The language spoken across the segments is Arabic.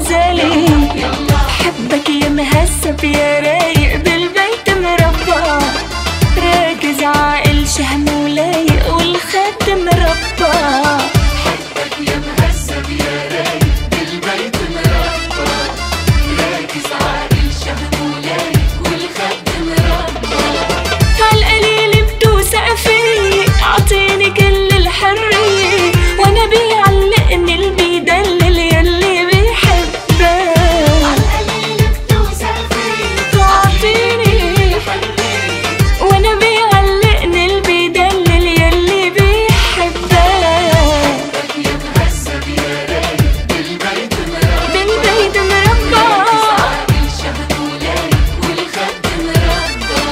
غزالي، حبك يا مهذب يا رايق بالبيت مربى، راكز عاقل شهم ولايق والخد مربى. حبك يا مهذب يا رايق بالبيت مربى، راكز عاقل شهم ولايق والخد مربى. عالقليل بتوثق فيي اعطيني كل الحرية، وانا بيعلقني اللي بيدلل يلي بيحبك. عالقليل بتوثق فيي اعطيني الحرية، وانا بيعلقني اللي بيدلل يلي بيحبك. حبك يا مهذب يا رايق بالبيت مربى، بالبيت مربى. راكز عاقل شهم ولايق والخد مربى.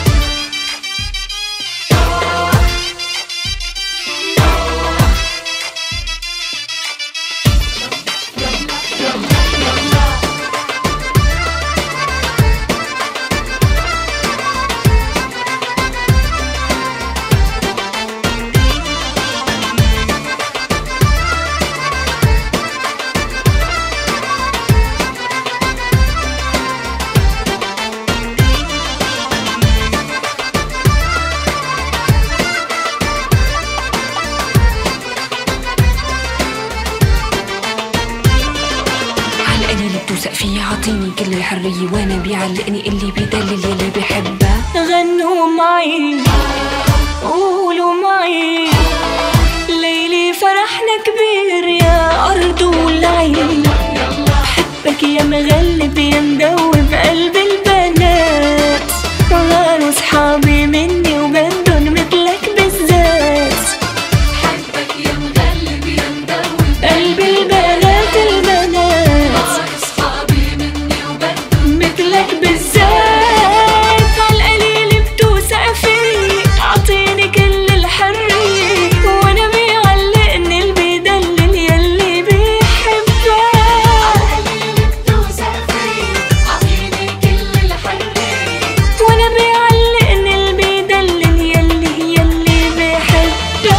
عالقليل بتوثق فيي عطيني كل الحرية، وانا بيعلقني اللي بيدلل يلي بيحبها. غنوا معي قولوا معي، ليلي فرحنا كبير يا أرض والعين. بحبك يا مغلب يا مدوب قلب البنات، غاروا صحابي مني وبدن مثلك بالذات. حبك يا مغلب يا مدوب قلب البنات البنات أصحابي مني وبدهم مثلك بالذات. عالقليل بتوثق فيي اعطيني كل الحرية، وانا بيعلقني اللي بيدلل يلي بيحبك. عالقليل بتوثق فيي أعطيني كل الحرية، وانا بيعلقني اللي بيدلل يلي بيحبك.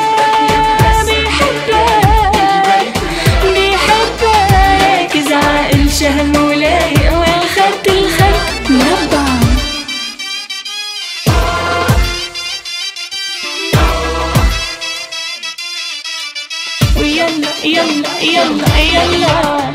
راكز عاقل شهم ولايق والخد الخد مربى. ويلا يلا يلا يلا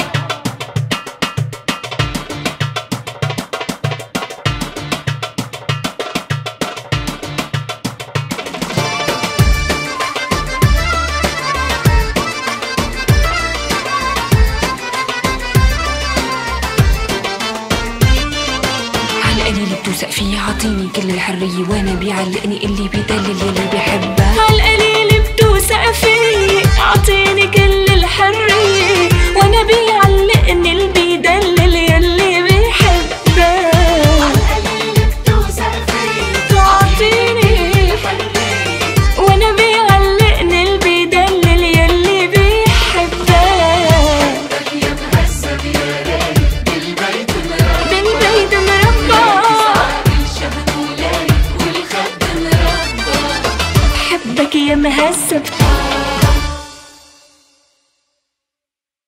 عالقليل بتوثق فيي عطيني كل الحرية، وانا بيعلقني اللي بيدلل يلي بيحبها. عالقليل بتوثق فيي اعطيني كل الحرية، وانا بيعلقني اللي بيدلل يلي بيحبها. عالقليل بتوثق فيي تعطيني الحرية، وانا بيعلقني اللي بيدلل يلي بيحبها. حبك يا مهذب يا رايق بالبيت مربى، بالبيت مربى. عاقل شهم ولايق والخد مربى. حبك يا مهذب